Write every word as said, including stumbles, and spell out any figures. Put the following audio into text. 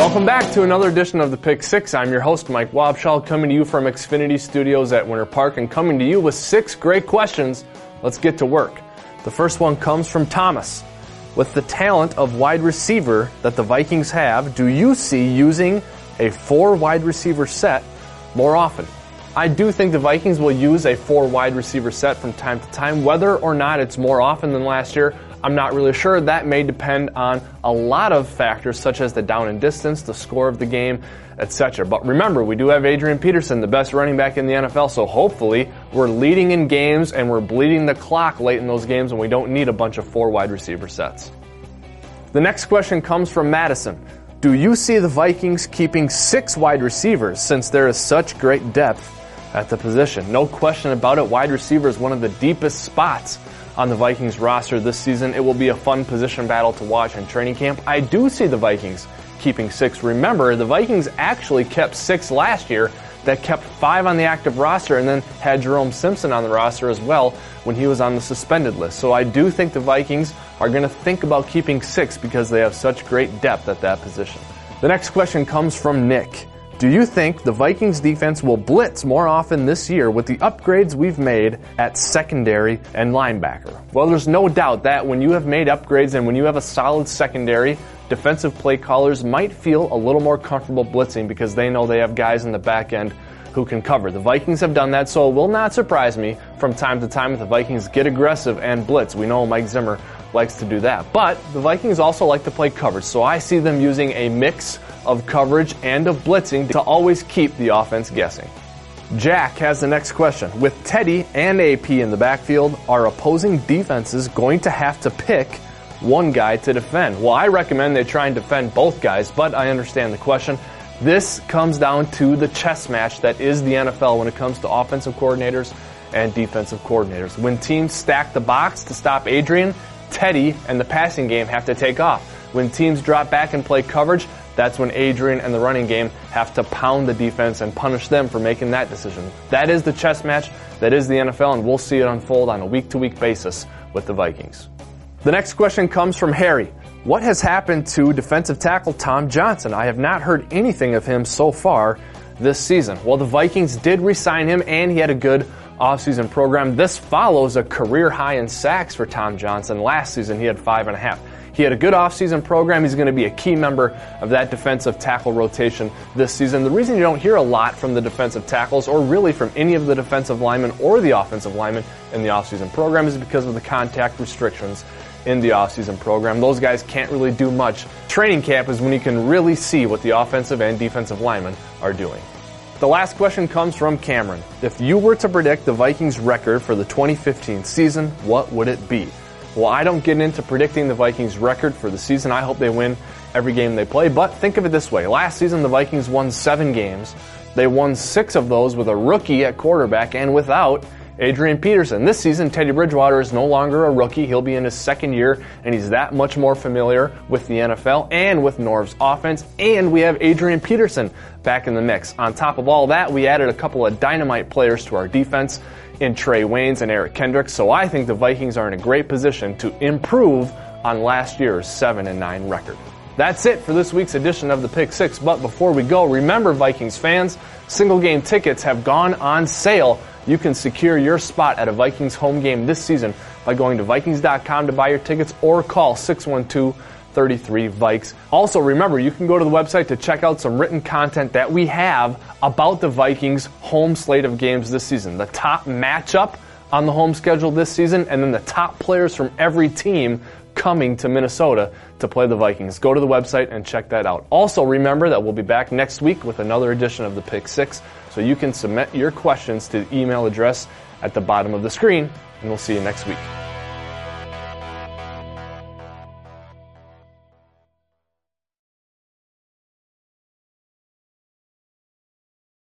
Welcome back to another edition of the Pick Six. I'm your host, Mike Wobschall, coming to you from Xfinity Studios at Winter Park and coming to you with six great questions. Let's get to work. The first one comes from Thomas. With the talent of wide receiver that the Vikings have, do you see using a four wide receiver set more often? I do think the Vikings will use a four wide receiver set from time to time. Whether or not it's more often than last year, I'm not really sure. That may depend on a lot of factors such as the down and distance, the score of the game, et cetera. But remember, we do have Adrian Peterson, the best running back in the N F L, so hopefully we're leading in games and we're bleeding the clock late in those games and we don't need a bunch of four wide receiver sets. The next question comes from Madison. Do you see the Vikings keeping six wide receivers since there is such great depth at the position? No question about it, wide receiver is one of the deepest spots on the Vikings roster this season. It will be a fun position battle to watch in training camp. I do see the Vikings keeping six. Remember, the Vikings actually kept six last year. That kept five on the active roster and then had Jerome Simpson on the roster as well when he was on the suspended list. So I do think the Vikings are going to think about keeping six because they have such great depth at that position. The next question comes from Nick. Do you think the Vikings defense will blitz more often this year with the upgrades we've made at secondary and linebacker? Well, there's no doubt that when you have made upgrades and when you have a solid secondary, defensive play callers might feel a little more comfortable blitzing because they know they have guys in the back end who can cover. The Vikings have done that, so it will not surprise me from time to time if the Vikings get aggressive and blitz. We know Mike Zimmer likes to do that. But the Vikings also like to play coverage, so I see them using a mix of coverage and of blitzing to always keep the offense guessing. Jack has the next question. With Teddy and A P in the backfield, are opposing defenses going to have to pick one guy to defend? Well, I recommend they try and defend both guys, but I understand the question. This comes down to the chess match that is the N F L when it comes to offensive coordinators and defensive coordinators. When teams stack the box to stop Adrian, Teddy and the passing game have to take off. When teams drop back and play coverage, that's when Adrian and the running game have to pound the defense and punish them for making that decision. That is the chess match, that is the N F L, and we'll see it unfold on a week-to-week basis with the Vikings. The next question comes from Harry. What has happened to defensive tackle Tom Johnson? I have not heard anything of him so far this season. Well, the Vikings did re-sign him, and he had a good offseason program. This follows a career high in sacks for Tom Johnson. Last season, he had five and a half. He had a good offseason program. He's going to be a key member of that defensive tackle rotation this season. The reason you don't hear a lot from the defensive tackles or really from any of the defensive linemen or the offensive linemen in the offseason program is because of the contact restrictions in the offseason program. Those guys can't really do much. Training camp is when you can really see what the offensive and defensive linemen are doing. The last question comes from Cameron. If you were to predict the Vikings record for the twenty fifteen season, what would it be? Well, I don't get into predicting the Vikings record for the season. I hope they win every game they play, but think of it this way. Last season, the Vikings won seven games. They won six of those with a rookie at quarterback and without Adrian Peterson. This season, Teddy Bridgewater is no longer a rookie. He'll be in his second year, and he's that much more familiar with the N F L and with Norv's offense, and we have Adrian Peterson back in the mix. On top of all that, we added a couple of dynamite players to our defense in Trey Waynes and Eric Kendricks, so I think the Vikings are in a great position to improve on last year's seven and nine record. That's it for this week's edition of the Pick Six, but before we go, remember, Vikings fans, single game tickets have gone on sale. You can secure your spot at a Vikings home game this season by going to Vikings dot com to buy your tickets or call six one two, three three, Vikes. Also, remember, you can go to the website to check out some written content that we have about the Vikings home slate of games this season. The top matchup on the home schedule this season, and then the top players from every team coming to Minnesota to play the Vikings. Go to the website and check that out. Also, remember that we'll be back next week with another edition of the Pick Six, so you can submit your questions to the email address at the bottom of the screen, and we'll see you next week.